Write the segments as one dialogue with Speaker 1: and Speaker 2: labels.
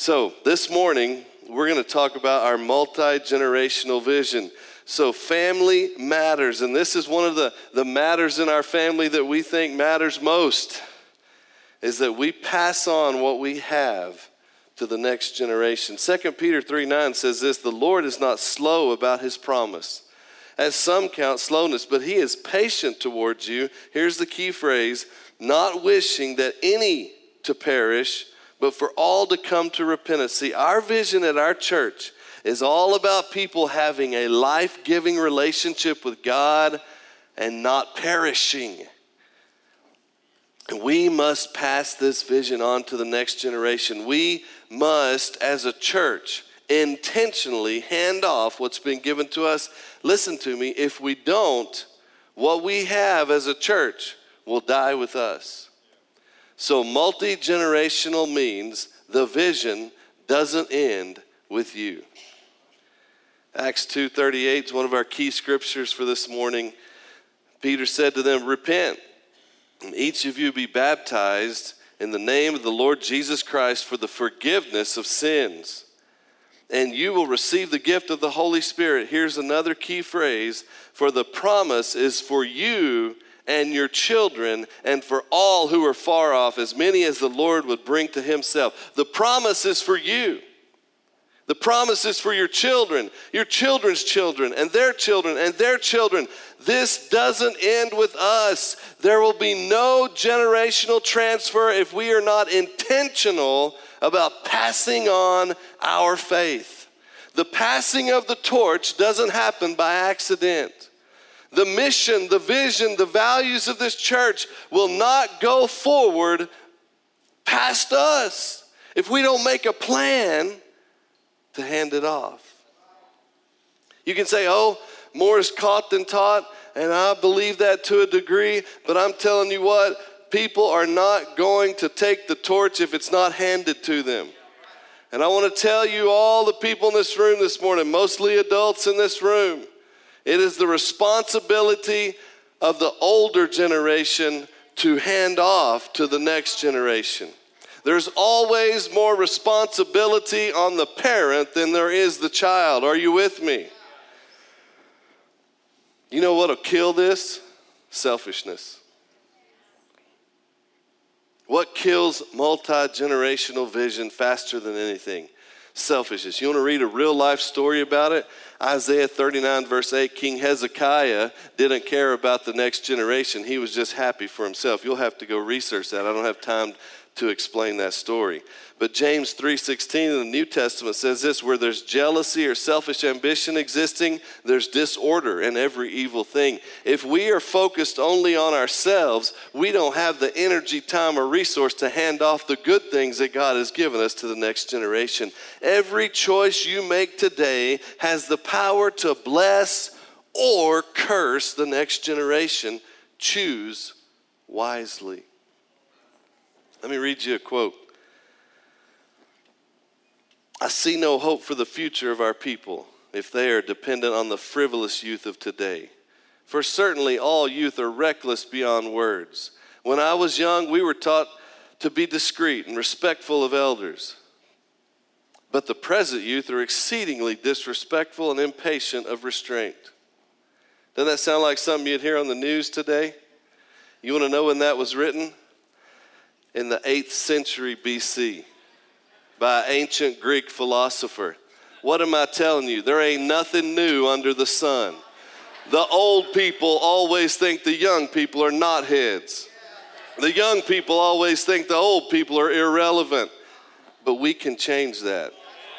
Speaker 1: So this morning, we're going to talk about our multi-generational vision. So family matters, and this is one of the matters in our family that we think matters most, is that we pass on what we have to the next generation. 2 Peter 3:9 says this, "The Lord is not slow about his promise, as some count slowness, but he is patient towards you." Here's the key phrase, "not wishing that any to perish, but for all to come to repentance." See, our vision at our church is all about people having a life-giving relationship with God and not perishing. And we must pass this vision on to the next generation. We must, as a church, intentionally hand off what's been given to us. Listen to me, if we don't, what we have as a church will die with us. So multi-generational means the vision doesn't end with you. Acts 2:38 is one of our key scriptures for this morning. Peter said to them, "Repent, and each of you be baptized in the name of the Lord Jesus Christ for the forgiveness of sins, and you will receive the gift of the Holy Spirit." Here's another key phrase, "For the promise is for you and your children, and for all who are far off, as many as the Lord would bring to himself." The promise is for you. The promise is for your children, your children's children, and their children, and their children. This doesn't end with us. There will be no generational transfer if we are not intentional about passing on our faith. The passing of the torch doesn't happen by accident. The mission, the vision, the values of this church will not go forward past us if we don't make a plan to hand it off. You can say, "Oh, more is caught than taught," and I believe that to a degree, but I'm telling you what, people are not going to take the torch if it's not handed to them. And I want to tell you, all the people in this room this morning, mostly adults in this room, it is the responsibility of the older generation to hand off to the next generation. There's always more responsibility on the parent than there is the child. Are you with me? You know what'll kill this? Selfishness. What kills multi-generational vision faster than anything? Selfishness. You want to read a real life story about it? Isaiah 39 verse 8, King Hezekiah didn't care about the next generation. He was just happy for himself. You'll have to go research that. I don't have time to explain that story. But James 3:16 in the New Testament says this, "Where there's jealousy or selfish ambition existing, there's disorder and every evil thing." If we are focused only on ourselves, we don't have the energy, time, or resource to hand off the good things that God has given us to the next generation. Every choice you make today has the power to bless or curse the next generation. Choose wisely. Let me read you a quote. "I see no hope for the future of our people if they are dependent on the frivolous youth of today. For certainly all youth are reckless beyond words. When I was young, we were taught to be discreet and respectful of elders. But the present youth are exceedingly disrespectful and impatient of restraint." Doesn't that sound like something you'd hear on the news today? You want to know when that was written? In the 8th century BC by an ancient Greek philosopher. What am I telling you? There ain't nothing new under the sun. The old people always think the young people are knotheads. The young people always think the old people are irrelevant. But we can change that.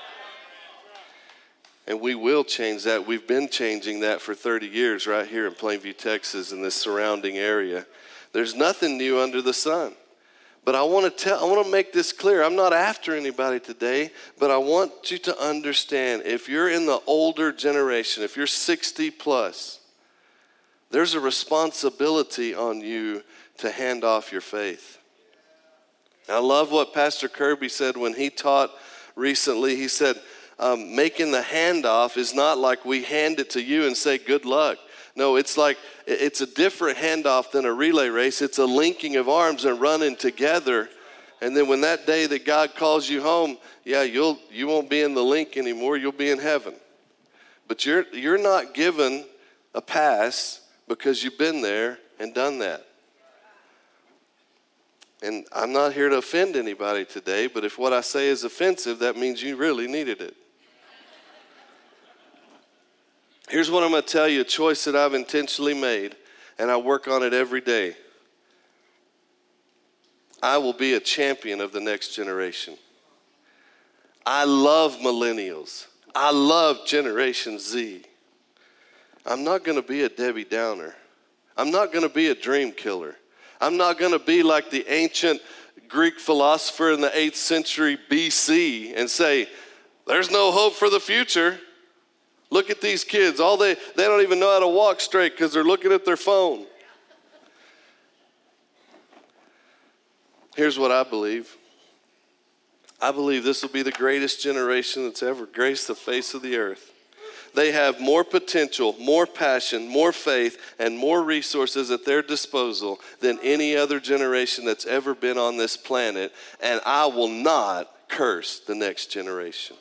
Speaker 1: And we will change that. We've been changing that for 30 years right here in Plainview, Texas, and this surrounding area. There's nothing new under the sun. But I want to make this clear. I'm not after anybody today, but I want you to understand, if you're in the older generation, if you're 60 plus, there's a responsibility on you to hand off your faith. I love what Pastor Kirby said when he taught recently. He said, making the handoff is not like we hand it to you and say good luck. No, it's a different handoff than a relay race. It's a linking of arms and running together And then when that day that God calls you home, yeah, you won't be in the link anymore. You'll be in heaven. But you're not given a pass because you've been there and done that. And I'm not here to offend anybody today, but if what I say is offensive, that means you really needed it. Here's what I'm going to tell you, a choice that I've intentionally made, and I work on it every day. I will be a champion of the next generation. I love millennials. I love Generation Z. I'm not going to be a Debbie Downer. I'm not going to be a dream killer. I'm not going to be like the ancient Greek philosopher in the 8th century BC and say, there's no hope for the future. Look at these kids. They don't even know how to walk straight because they're looking at their phone. Here's what I believe. I believe this will be the greatest generation that's ever graced the face of the earth. They have more potential, more passion, more faith, and more resources at their disposal than any other generation that's ever been on this planet. And I will not curse the next generation.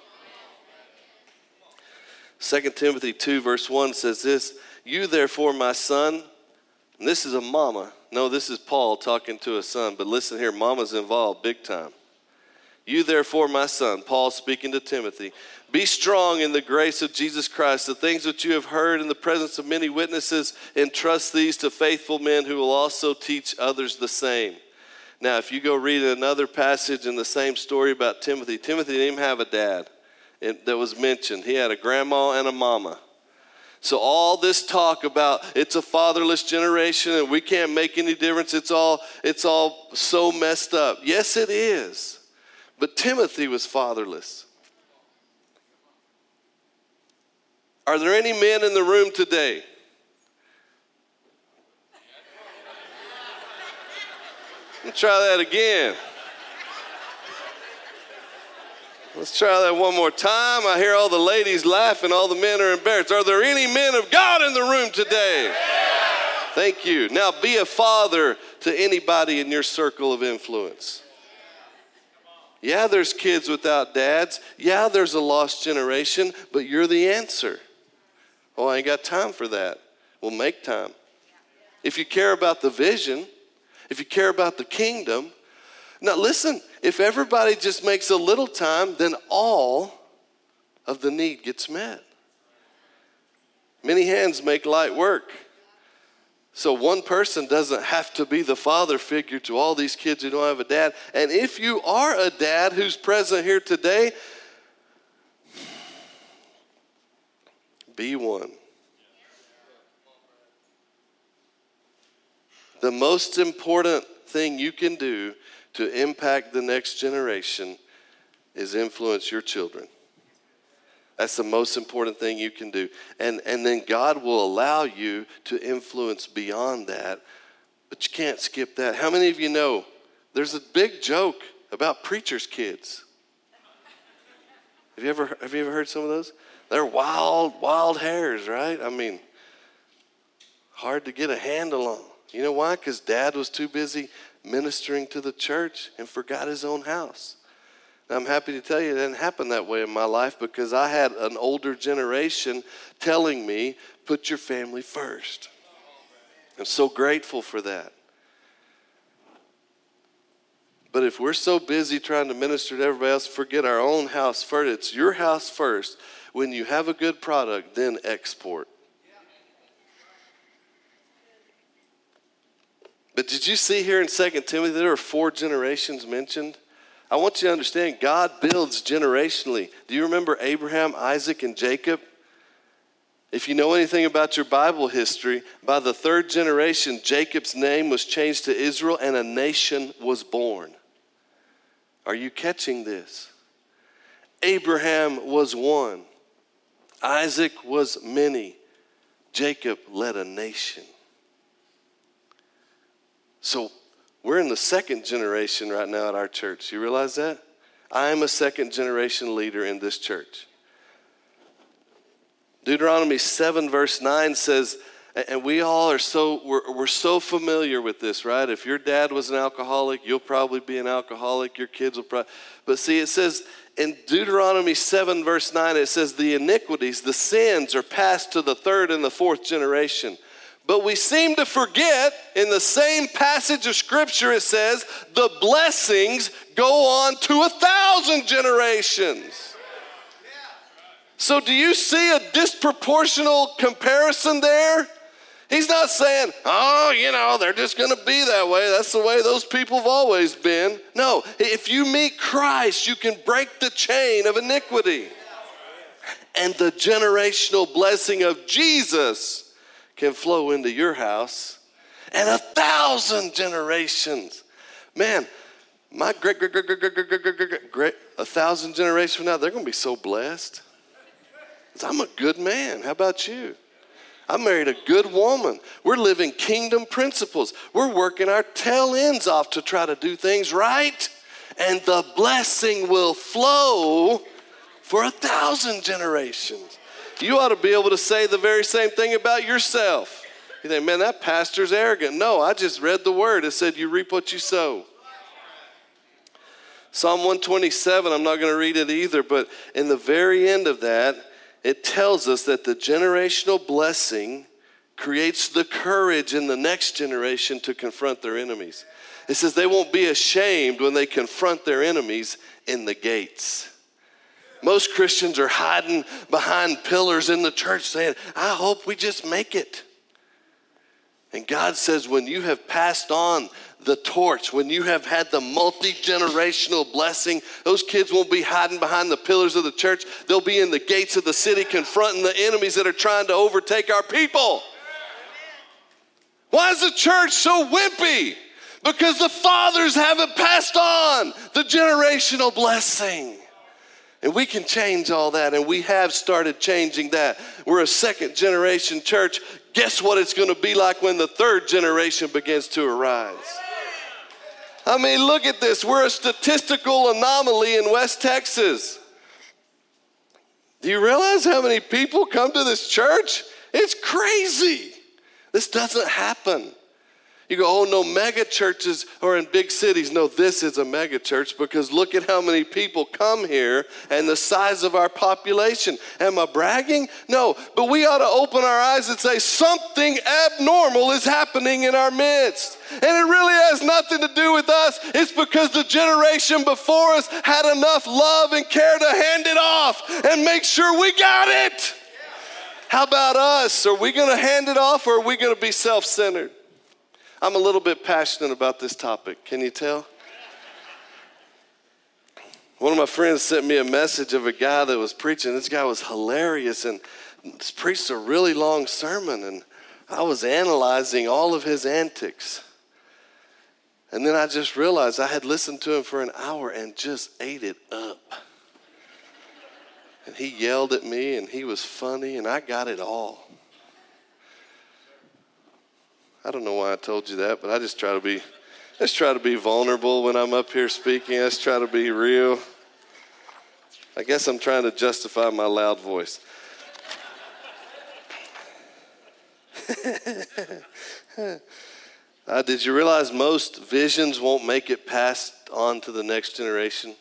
Speaker 1: 2 Timothy 2 verse 1 says this, you therefore, my son, and this is a mama. No, this is Paul talking to a son, but listen here, mama's involved big time. You therefore, my son, Paul speaking to Timothy, be strong in the grace of Jesus Christ. The things that you have heard in the presence of many witnesses, entrust these to faithful men who will also teach others the same. Now, if you go read another passage in the same story about Timothy, Timothy didn't even have a dad that was mentioned. He had a grandma and a mama. So all this talk about it's a fatherless generation and we can't make any difference, it's all so messed up. Yes, it is. But Timothy was fatherless. Are there any men in the room today? Let me try that again. Let's try that one more time. I hear all the ladies laughing, all the men are embarrassed. Are there any men of God in the room today? Thank you. Now be a father to anybody in your circle of influence. Yeah, there's kids without dads. Yeah, there's a lost generation, but you're the answer. Oh, I ain't got time for that. Well, make time. If you care about the vision, if you care about the kingdom, now listen, if everybody just makes a little time, then all of the need gets met. Many hands make light work. So one person doesn't have to be the father figure to all these kids who don't have a dad. And if you are a dad who's present here today, be one. The most important thing you can do to impact the next generation is influence your children. That's the most important thing you can do. And then God will allow you to influence beyond that, but you can't skip that. How many of you know there's a big joke about preachers' kids? Have you ever heard some of those? They're wild hares, right? I mean, hard to get a handle on. You know why? Because dad was too busy ministering to the church and forgot his own house. I'm happy to tell you it didn't happen that way in my life because I had an older generation telling me, put your family first. I'm so grateful for that. But if we're so busy trying to minister to everybody else, forget our own house first. It's your house first. When you have a good product, then export. But did you see here in 2 Timothy, there are 4 generations mentioned? I want you to understand, God builds generationally. Do you remember Abraham, Isaac, and Jacob? If you know anything about your Bible history, by the 3rd generation, Jacob's name was changed to Israel and a nation was born. Are you catching this? Abraham was one. Isaac was many. Jacob led a nation. So we're in the 2nd generation right now at our church. You realize that? I'm a 2nd generation leader in this church. Deuteronomy 7 verse 9 says, And we all are we're so familiar with this, right? If your dad was an alcoholic, you'll probably be an alcoholic. Your kids will probably. But see, it says in Deuteronomy 7, verse 9, it says the iniquities, the sins are passed to the third and the fourth generation. But we seem to forget in the same passage of Scripture, it says the blessings go on to 1,000 generations. So do you see a disproportional comparison there? He's not saying, they're just going to be that way. That's the way those people have always been. No, if you meet Christ, you can break the chain of iniquity. And the generational blessing of Jesus can flow into your house. And 1,000 generations. Man, my great, 1,000 generations from now, they're going to be so blessed. I'm a good man. How about you? I married a good woman. We're living kingdom principles. We're working our tail ends off to try to do things right. And the blessing will flow for 1,000 generations. You ought to be able to say the very same thing about yourself. You think, man, that pastor's arrogant. No, I just read the word. It said you reap what you sow. Psalm 127, I'm not going to read it either, but in the very end of that, it tells us that the generational blessing creates the courage in the next generation to confront their enemies. It says they won't be ashamed when they confront their enemies in the gates. Most Christians are hiding behind pillars in the church saying, I hope we just make it. And God says when you have passed on the torch, when you have had the multi-generational blessing, those kids won't be hiding behind the pillars of the church. They'll be in the gates of the city confronting the enemies that are trying to overtake our people. Why is the church so wimpy? Because the fathers haven't passed on the generational blessing. And we can change all that, and we have started changing that. We're a second generation church. Guess what it's going to be like when the third generation begins to arise? I mean, look at this. We're a statistical anomaly in West Texas. Do you realize how many people come to this church? It's crazy. This doesn't happen. You go, oh no, mega churches are in big cities. No, this is a mega church because look at how many people come here and the size of our population. Am I bragging? No, but we ought to open our eyes and say something abnormal is happening in our midst. And it really has nothing to do with us. It's because the generation before us had enough love and care to hand it off and make sure we got it. How about us? Are we going to hand it off or are we going to be self-centered? I'm a little bit passionate about this topic. Can you tell? One of my friends sent me a message of a guy that was preaching. This guy was hilarious and preached a really long sermon. And I was analyzing all of his antics. And then I just realized I had listened to him for an hour and just ate it up. And he yelled at me and he was funny and I got it all. I don't know why I told you that, but I just try to be vulnerable when I'm up here speaking. I just try to be real. I guess I'm trying to justify my loud voice. Did you realize most visions won't make it passed on to the next generation?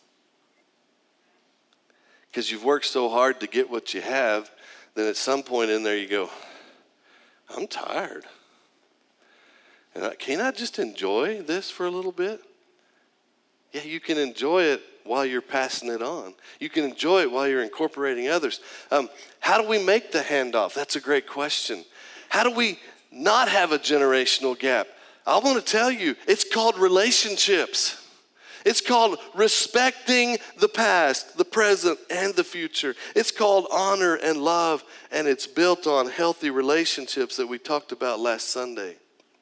Speaker 1: Because you've worked so hard to get what you have, then at some point in there you go, I'm tired. And can I just enjoy this for a little bit? Yeah, you can enjoy it while you're passing it on. You can enjoy it while you're incorporating others. How do we make the handoff? That's a great question. How do we not have a generational gap? I want to tell you, it's called relationships. It's called respecting the past, the present, and the future. It's called honor and love, and it's built on healthy relationships that we talked about last Sunday.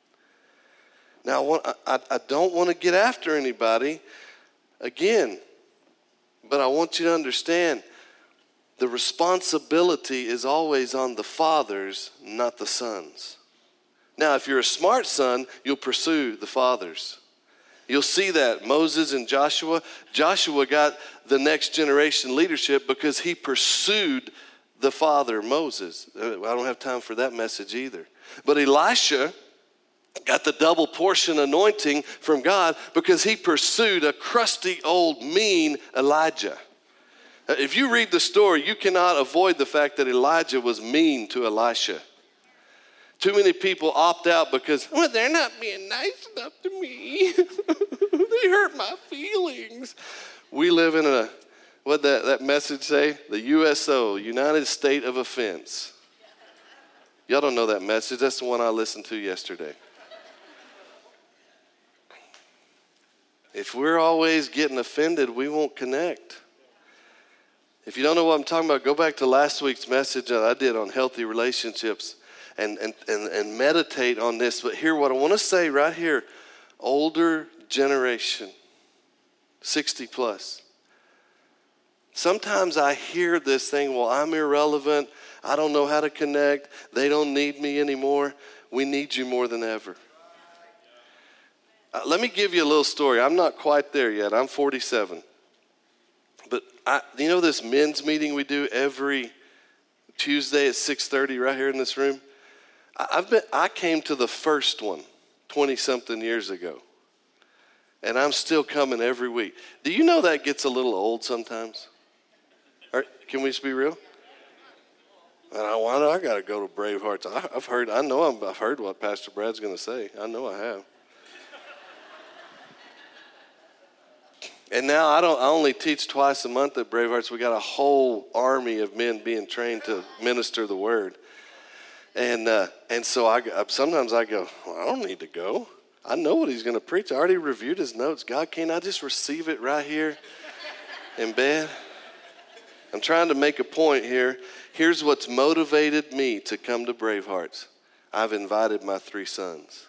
Speaker 1: Now, I don't want to get after anybody again, but I want you to understand the responsibility is always on the fathers, not the sons. Now, if you're a smart son, you'll pursue the fathers. You'll see that Moses and Joshua got the next generation leadership because he pursued the father, Moses. I don't have time for that message either. But Elisha got the double portion anointing from God because he pursued a crusty, old, mean Elijah. If you read the story, you cannot avoid the fact that Elijah was mean to Elisha. Too many people opt out because, well, they're not being nice enough to me. They hurt my feelings. We live in a, what'd that message say? The USO, United State of Offense. Y'all don't know that message. That's the one I listened to yesterday. If we're always getting offended, we won't connect. If you don't know what I'm talking about, go back to last week's message that I did on healthy relationships and meditate on this. But hear what I want to say right here. Older generation, 60 plus. Sometimes I hear this thing, well, I'm irrelevant. I don't know how to connect. They don't need me anymore. We need you more than ever. Let me give you a little story. I'm not quite there yet. I'm 47. But you know this men's meeting we do every Tuesday at 6:30 right here in this room? I came to the first one 20-something years ago. And I'm still coming every week. Do you know that gets a little old sometimes? Can we just be real? I got to go to Bravehearts. I've heard what Pastor Brad's going to say. I know I have. And now I only teach twice a month at Bravehearts. We got a whole army of men being trained to minister the word. And so sometimes I go, well, I don't need to go. I know what he's going to preach. I already reviewed his notes. God, can't I just receive it right here in bed? I'm trying to make a point here. Here's what's motivated me to come to Bravehearts. I've invited my 3 sons.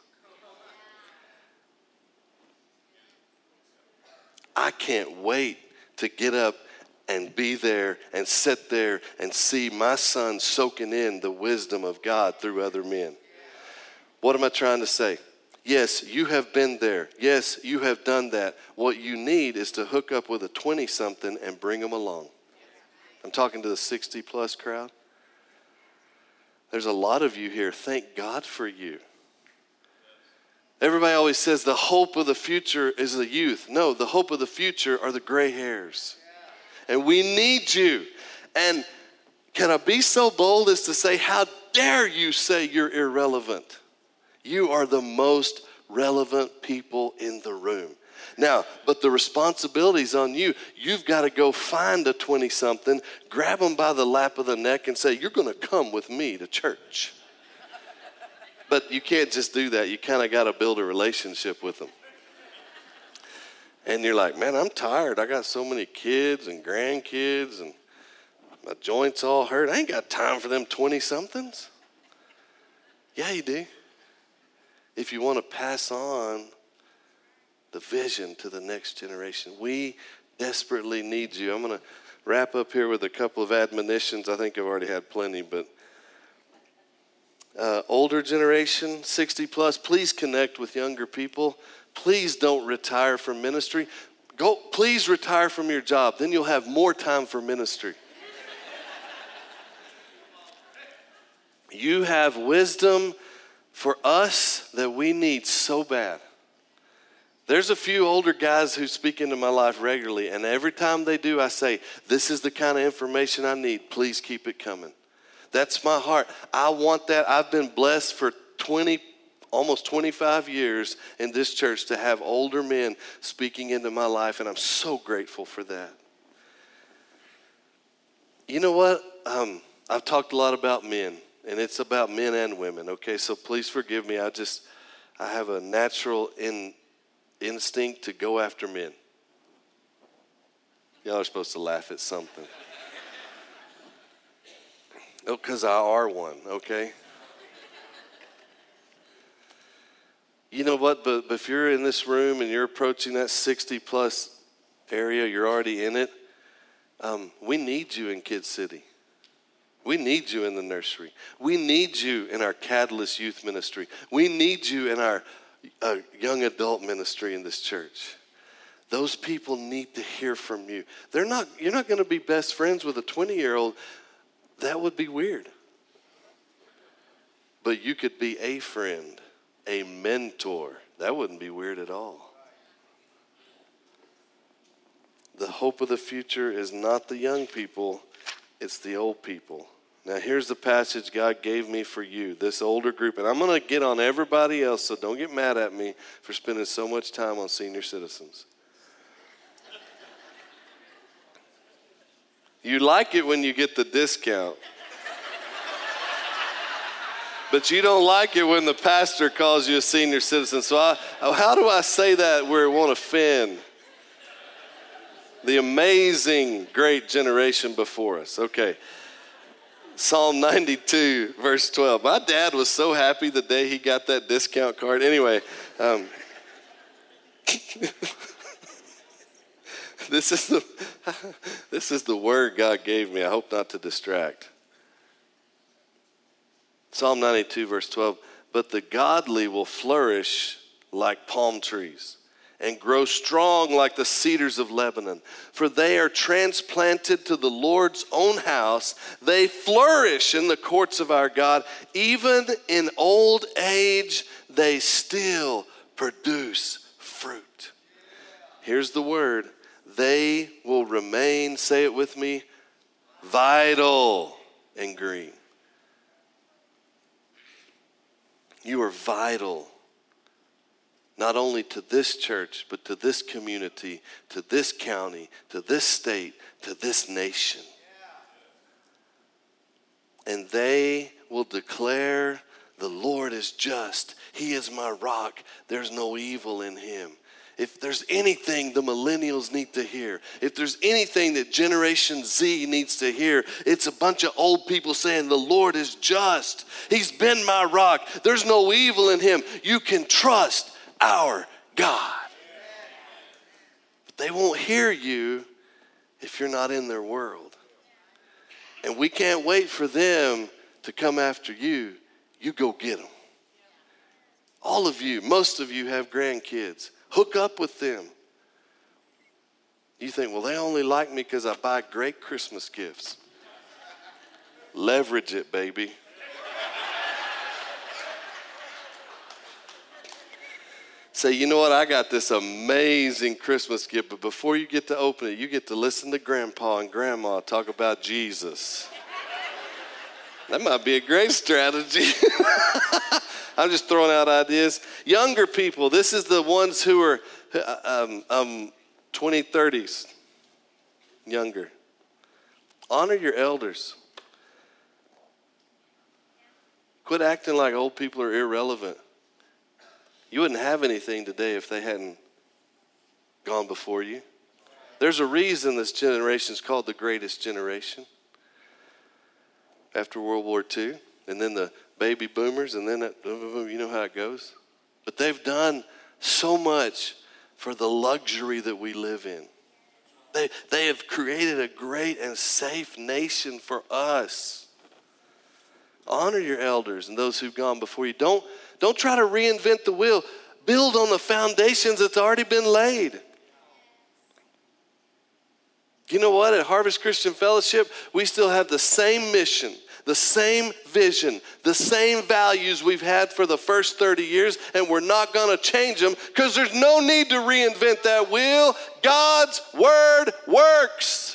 Speaker 1: I can't wait to get up and be there and sit there and see my son soaking in the wisdom of God through other men. What am I trying to say? Yes, you have been there. Yes, you have done that. What you need is to hook up with a 20-something and bring them along. I'm talking to the 60-plus crowd. There's a lot of you here. Thank God for you. Everybody always says the hope of the future is the youth. No, the hope of the future are the gray hairs. And we need you. And can I be so bold as to say, how dare you say you're irrelevant? You are the most relevant people in the room. Now, but the responsibility's on you. You've got to go find a 20-something, grab them by the lap of the neck and say, you're going to come with me to church. But you can't just do that. You kind of got to build a relationship with them. And you're like, man, I'm tired. I got so many kids and grandkids and my joints all hurt. I ain't got time for them 20-somethings. Yeah, you do. If you want to pass on the vision to the next generation. We desperately need you. I'm going to wrap up here with a couple of admonitions. I think I've already had plenty, but older generation, 60 plus, please connect with younger people. Please don't retire from ministry. Please retire from your job. Then you'll have more time for ministry. You have wisdom for us that we need so bad. There's a few older guys who speak into my life regularly, and every time they do, I say, this is the kind of information I need. Please keep it coming. That's my heart. I want that. I've been blessed for almost 25 years in this church to have older men speaking into my life, and I'm so grateful for that. You know what? I've talked a lot about men, and it's about men and women, okay? So please forgive me. I have a natural instinct to go after men. Y'all are supposed to laugh at something. Oh, because I are one, okay? You know what? But if you're in this room and you're approaching that 60-plus area, you're already in it, we need you in Kid City. We need you in the nursery. We need you in our Catalyst Youth Ministry. We need you in our young adult ministry in this church. Those people need to hear from you. You're not going to be best friends with a 20-year-old That would be weird. But you could be a friend, a mentor. That wouldn't be weird at all. The hope of the future is not the young people, it's the old people. Now here's the passage God gave me for you, this older group. And I'm going to get on everybody else, so don't get mad at me for spending so much time on senior citizens. You like it when you get the discount. But you don't like it when the pastor calls you a senior citizen. So how do I say that where it won't offend the amazing, great generation before us? Okay. Psalm 92, verse 12. My dad was so happy the day he got that discount card. Anyway, this is the word God gave me. I hope not to distract. Psalm 92, verse 12. But the godly will flourish like palm trees and grow strong like the cedars of Lebanon. For they are transplanted to the Lord's own house. They flourish in the courts of our God. Even in old age, they still produce fruit. Here's the word. They will remain, say it with me, vital and green. You are vital, not only to this church, but to this community, to this county, to this state, to this nation. And they will declare, the Lord is just. He is my rock. There's no evil in him. If there's anything the millennials need to hear, if there's anything that Generation Z needs to hear, it's a bunch of old people saying, the Lord is just. He's been my rock. There's no evil in him. You can trust our God. But they won't hear you if you're not in their world. And we can't wait for them to come after you. You go get them. All of you, most of you have grandkids. Hook up with them. You think, well, they only like me because I buy great Christmas gifts. Leverage it, baby. Say, you know what? I got this amazing Christmas gift, but before you get to open it, you get to listen to Grandpa and Grandma talk about Jesus. That might be a great strategy. I'm just throwing out ideas. Younger people, this is the ones who are 20, 30s, younger. Honor your elders. Quit acting like old people are irrelevant. You wouldn't have anything today if they hadn't gone before you. There's a reason this generation is called the greatest generation. After World War II, and then the baby boomers, and then you know how it goes. But they've done so much for the luxury that we live in. They have created a great and safe nation for us. Honor your elders and those who've gone before you. Don't try to reinvent the wheel. Build on the foundations that's already been laid. You know what? At Harvest Christian Fellowship, we still have the same mission, the same vision, the same values we've had for the first 30 years, and we're not going to change them because there's no need to reinvent that wheel. God's word works.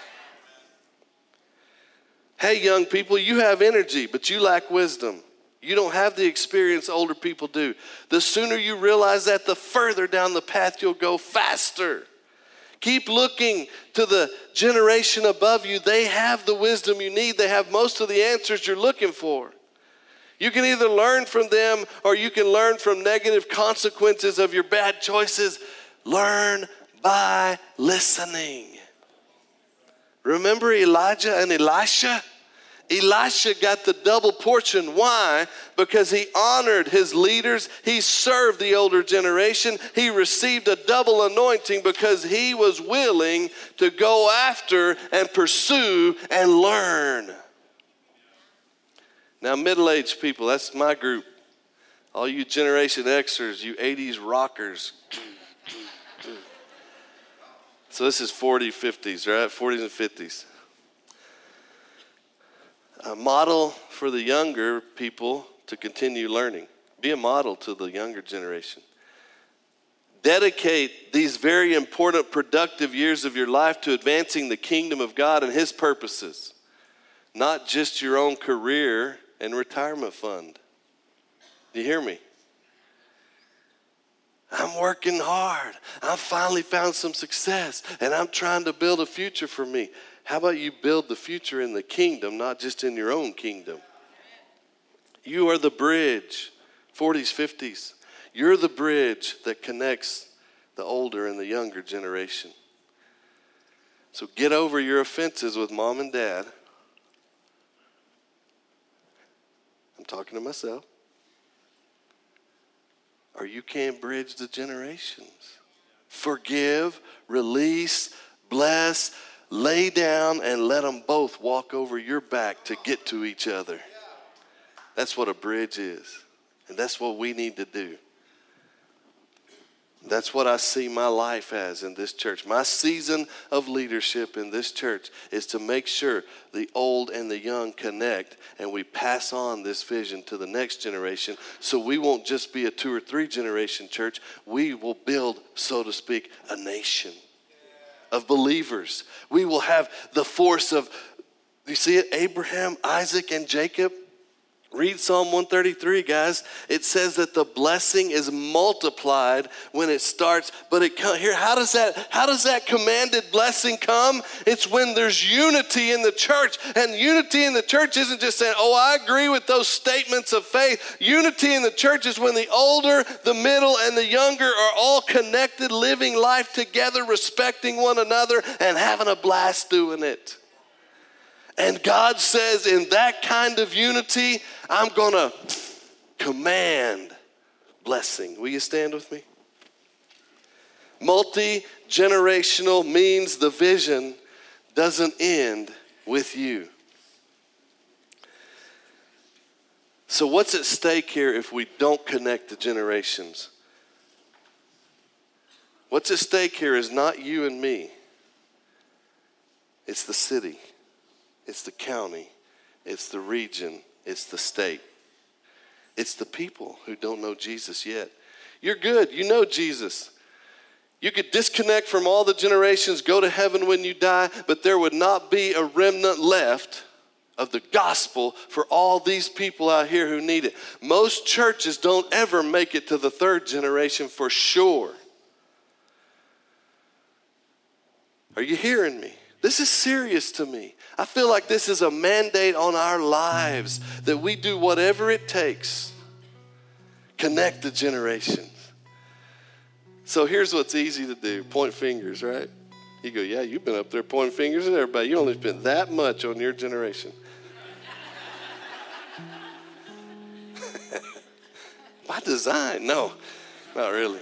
Speaker 1: Hey, young people, you have energy, but you lack wisdom. You don't have the experience older people do. The sooner you realize that, the further down the path you'll go faster. Keep looking to the generation above you. They have the wisdom you need. They have most of the answers you're looking for. You can either learn from them or you can learn from negative consequences of your bad choices. Learn by listening. Remember Elijah and Elisha? Elisha got the double portion. Why? Because he honored his leaders. He served the older generation. He received a double anointing because he was willing to go after and pursue and learn. Now, middle-aged people, that's my group. All you Generation Xers, you 80s rockers. So this is 40s, 50s, right? 40s and 50s. a model for the younger people to continue learning. Be a model to the younger generation. Dedicate these very important, productive years of your life to advancing the kingdom of God and His purposes, not just your own career and retirement fund. Do you hear me? I'm working hard. I finally found some success, and I'm trying to build a future for me. How about you build the future in the kingdom, not just in your own kingdom? You are the bridge, 40s, 50s. You're the bridge that connects the older and the younger generation. So get over your offenses with mom and dad. I'm talking to myself. Or you can't bridge the generations. Forgive, release, bless, lay down, and let them both walk over your back to get to each other. That's what a bridge is. And that's what we need to do. That's what I see my life as in this church. My season of leadership in this church is to make sure the old and the young connect, and we pass on this vision to the next generation, so we won't just be a 2 or 3 generation church. We will build, so to speak, a nation of believers. We will have the force of, you see it, Abraham, Isaac, and Jacob. Read Psalm 133, guys. It says that the blessing is multiplied when it starts, but here, how does that commanded blessing come? It's when there's unity in the church. And unity in the church isn't just saying, oh, I agree with those statements of faith. Unity in the church is when the older, the middle, and the younger are all connected, living life together, respecting one another, and having a blast doing it. And God says, in that kind of unity, I'm going to command blessing. Will you stand with me? Multi-generational means the vision doesn't end with you. So what's at stake here if we don't connect the generations? What's at stake here is not you and me. It's the city. It's the county, it's the region, it's the state. It's the people who don't know Jesus yet. You're good, you know Jesus. You could disconnect from all the generations, go to heaven when you die, but there would not be a remnant left of the gospel for all these people out here who need it. Most churches don't ever make it to the 3rd generation for sure. Are you hearing me? This is serious to me. I feel like this is a mandate on our lives that we do whatever it takes. Connect the generations. So here's what's easy to do. Point fingers, right? You go, yeah, you've been up there pointing fingers at everybody. You only spent that much on your generation. By design, no, not really.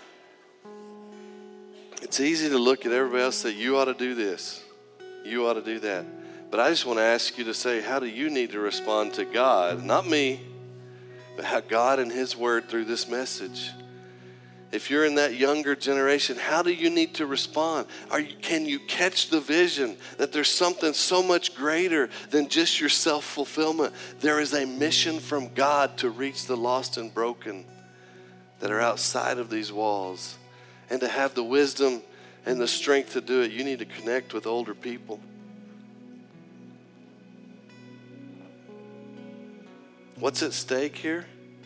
Speaker 1: It's easy to look at everybody else and say, you ought to do this. You ought to do that. But I just want to ask you to say, how do you need to respond to God? Not me, but how God and His Word through this message. If you're in that younger generation, how do you need to respond? Can you catch the vision that there's something so much greater than just your self-fulfillment? There is a mission from God to reach the lost and broken that are outside of these walls. And to have the wisdom and the strength to do it, you need to connect with older people. What's at stake here?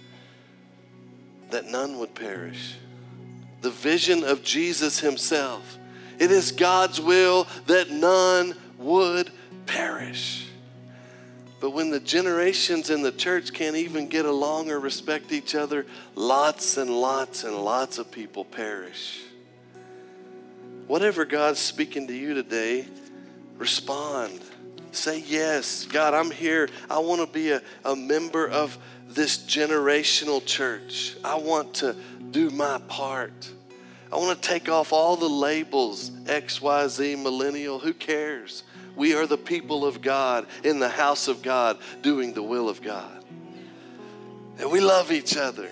Speaker 1: That none would perish. The vision of Jesus Himself. It is God's will that none would perish. But when the generations in the church can't even get along or respect each other, lots and lots and lots of people perish. Whatever God's speaking to you today, respond. Say, yes, God, I'm here. I want to be a member of this generational church. I want to do my part. I want to take off all the labels, X, Y, Z, millennial. Who cares? We are the people of God in the house of God doing the will of God. And we love each other.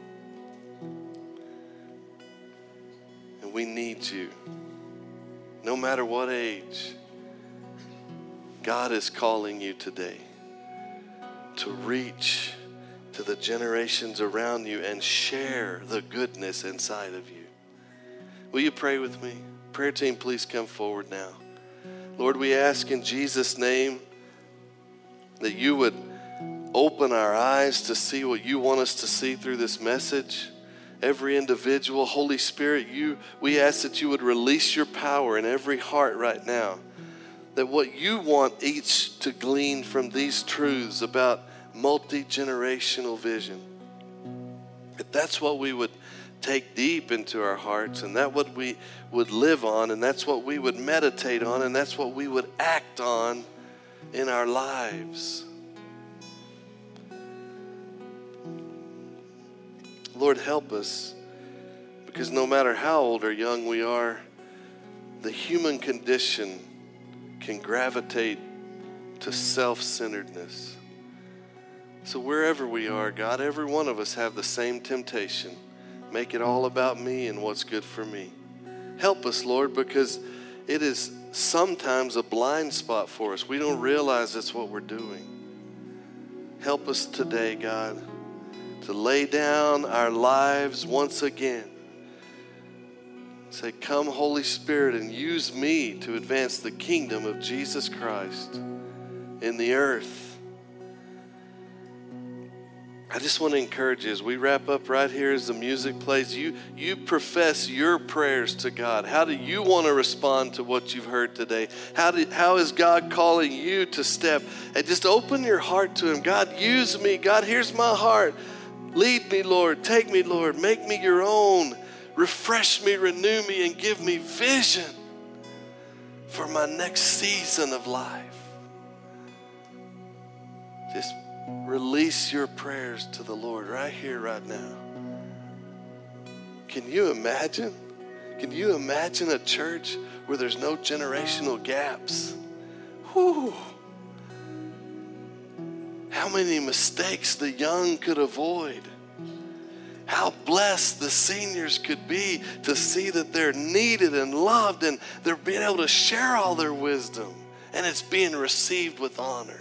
Speaker 1: And we need you. No matter what age, God is calling you today. to reach to the generations around you and share the goodness inside of you. Will you pray with me? Prayer team, please come forward now. Lord, we ask in Jesus' name that you would open our eyes to see what you want us to see through this message. Every individual, Holy Spirit, we ask that you would release your power in every heart right now. That what you want each to glean from these truths about multi-generational vision, that's what we would take deep into our hearts, and that's what we would live on, and that's what we would meditate on, and that's what we would act on in our lives. Lord, help us, because no matter how old or young we are, the human condition can gravitate to self-centeredness. So wherever we are, God, every one of us have the same temptation. Make it all about me and what's good for me. Help us, Lord, because it is sometimes a blind spot for us. We don't realize that's what we're doing. Help us today, God, to lay down our lives once again. Say, come, Holy Spirit, and use me to advance the kingdom of Jesus Christ in the earth. I just want to encourage you as we wrap up right here as the music plays, you profess your prayers to God. How do you want to respond to what you've heard today? How is God calling you to step? And just open your heart to him. God, use me. God, here's my heart. Lead me, Lord. Take me, Lord. Make me your own. Refresh me, renew me, and give me vision for my next season of life. Just release your prayers to the Lord right here, right now. Can you imagine? Can you imagine a church where there's no generational gaps? Whew. How many mistakes the young could avoid. How blessed the seniors could be to see that they're needed and loved and they're being able to share all their wisdom and it's being received with honor.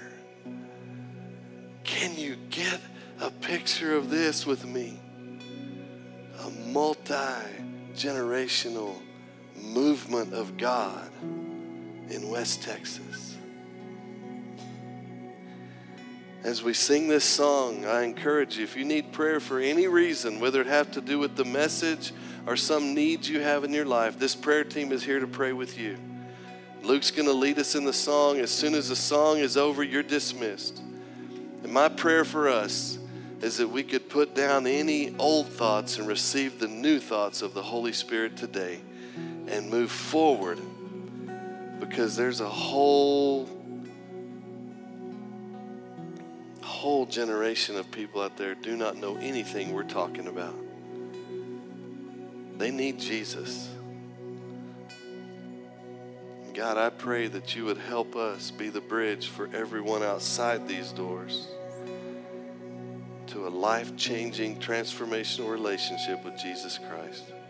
Speaker 1: Can you get a picture of this with me? A multi-generational movement of God in West Texas. As we sing this song, I encourage you, if you need prayer for any reason, whether it have to do with the message or some needs you have in your life, this prayer team is here to pray with you. Luke's going to lead us in the song. As soon as the song is over, you're dismissed. And my prayer for us is that we could put down any old thoughts and receive the new thoughts of the Holy Spirit today and move forward, because there's a whole generation of people out there do not know anything we're talking about. They need Jesus. God, I pray that you would help us be the bridge for everyone outside these doors to a life-changing, transformational relationship with Jesus Christ.